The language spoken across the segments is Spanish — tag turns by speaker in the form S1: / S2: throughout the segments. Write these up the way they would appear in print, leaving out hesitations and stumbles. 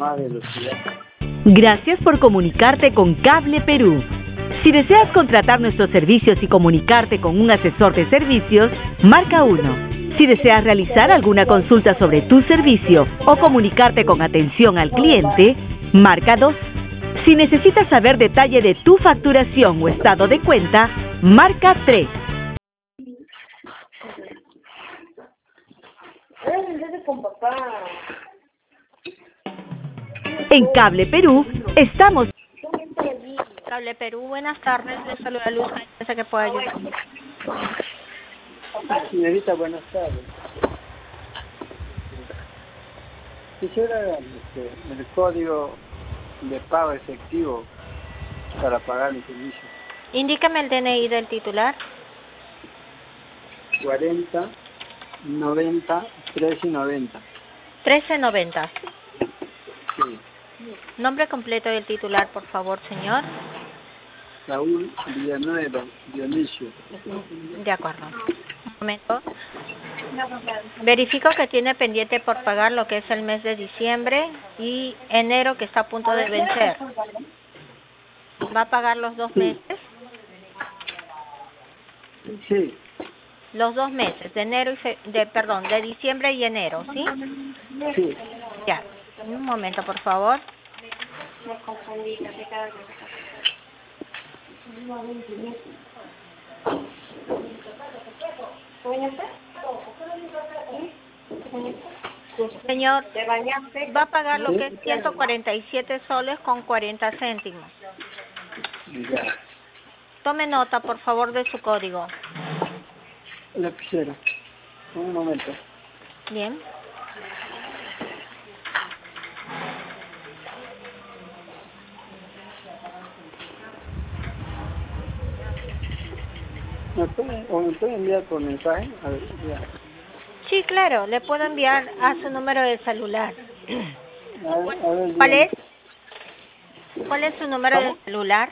S1: más velocidad.
S2: Gracias por comunicarte con Cable Perú. Si deseas contratar nuestros servicios y comunicarte con un asesor de servicios, marca 1. Si deseas realizar alguna consulta sobre tu servicio o comunicarte con atención al cliente, marca 2. Si necesitas saber detalle de tu facturación o estado de cuenta, marca 3. En Cable Perú estamos.
S3: Cable Perú, buenas tardes. Les saluda Luz. ¿Piensa que puedo ayudar?
S1: Señorita, buenas tardes. Quisiera el código de pago efectivo para pagar mi servicio.
S3: Indícame el DNI del titular.
S1: 40, 90, 13 y 90.
S3: 1390.
S1: Sí.
S3: Nombre completo del titular, por favor, señor.
S1: Raúl Villanueva, Dionisio.
S3: De acuerdo. Un momento. Verifico que tiene pendiente por pagar lo que es el mes de diciembre y enero, que está a punto de vencer. ¿Va a pagar los 2 meses?
S1: Sí.
S3: Los 2 meses, de enero y de diciembre y enero, ¿sí?
S1: Sí.
S3: Ya. Un momento, por favor. Señor, va a pagar lo que es 147 soles con 40 céntimos.
S1: Ya.
S3: Tome nota, por favor, de su código.
S1: Lapicero. Un momento.
S3: Bien.
S1: ¿Me puede enviar por mensaje? A ver, ya.
S3: Sí, claro, le puedo enviar a su número de celular.
S1: A ver,
S3: ¿Cuál
S1: dígame.
S3: es? ¿Cuál es su número de celular?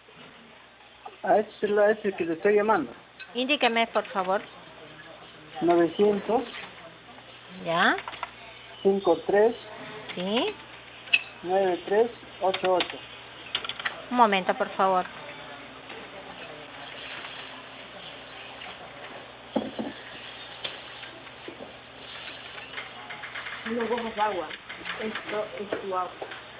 S1: A este celular es el que le estoy llamando.
S3: Indíqueme, por favor.
S1: 900
S3: ¿Ya?
S1: 53
S3: ¿Sí?
S1: 9388.
S3: Un momento, por favor.
S4: No cojas agua. Esto es tu agua.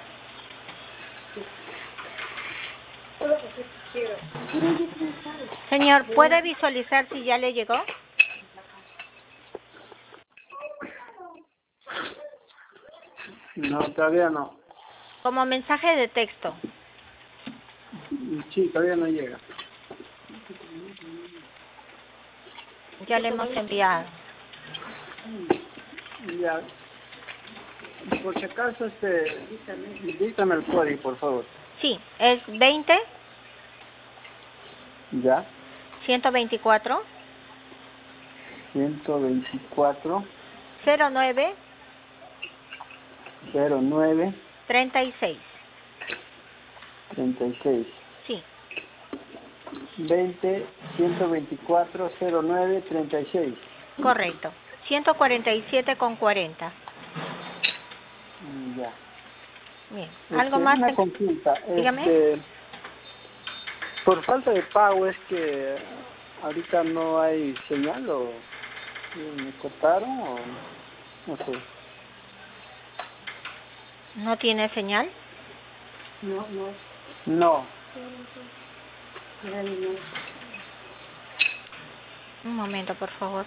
S3: Señor, ¿puede visualizar si ya le llegó?
S1: No, todavía no.
S3: Como mensaje de texto.
S1: Sí, todavía no llega.
S3: Ya le hemos enviado.
S1: Ya. Por si acaso, dígame el código, por favor.
S3: Sí, es 20
S1: Ya.
S3: 124
S1: 124
S3: 09
S1: 09
S3: 36.
S1: 36.
S3: Sí,
S1: 20 124 09 36.
S3: correcto. 147 con 40.
S1: Ya.
S3: Bien. ¿Algo más?
S1: Una consulta.
S3: Dígame.
S1: Por falta de pago es que ahorita no hay señal o me cortaron o no sé.
S3: ¿No tiene señal?
S1: No.
S3: Un momento, por favor.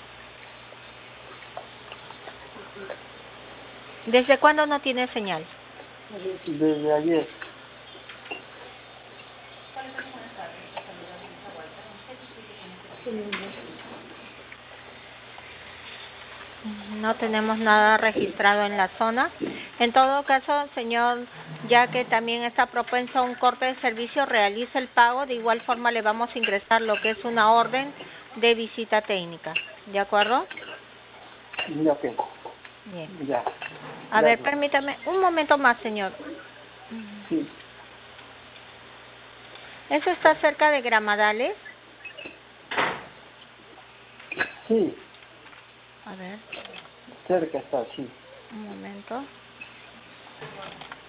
S3: ¿Desde cuándo no tiene señal?
S1: Desde ayer.
S3: No tenemos nada registrado en la zona. En todo caso, señor, ya que también está propenso a un corte de servicio, realice el pago. De igual forma le vamos a ingresar lo que es una orden de visita técnica. ¿De acuerdo?
S1: Ok.
S3: Bien.
S1: Ya.
S3: A ver, permítame un momento más, señor.
S1: Sí.
S3: ¿Eso está cerca de Gramadales?
S1: Sí.
S3: A ver,
S1: Cerca está, sí.
S3: un momento.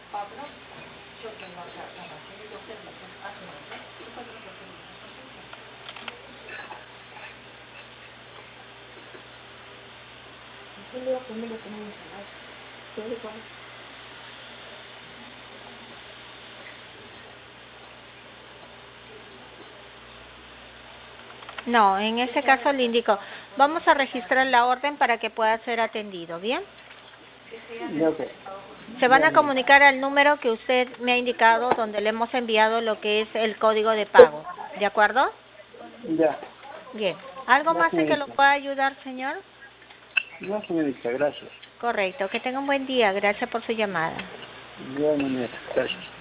S3: No, en ese caso le indico, vamos a registrar la orden para que pueda ser atendido, ¿bien?
S1: Ya, ok.
S3: Se van a comunicar al número que usted me ha indicado, donde le hemos enviado lo que es el código de pago, ¿de acuerdo?
S1: Ya.
S3: Bien. ¿Algo
S1: Ya,
S3: más en que lo
S1: señorita.
S3: pueda ayudar, señor?
S1: Ya, señorita, gracias.
S3: Correcto. Que tenga un buen día. Gracias por su llamada.
S1: De igual manera, gracias.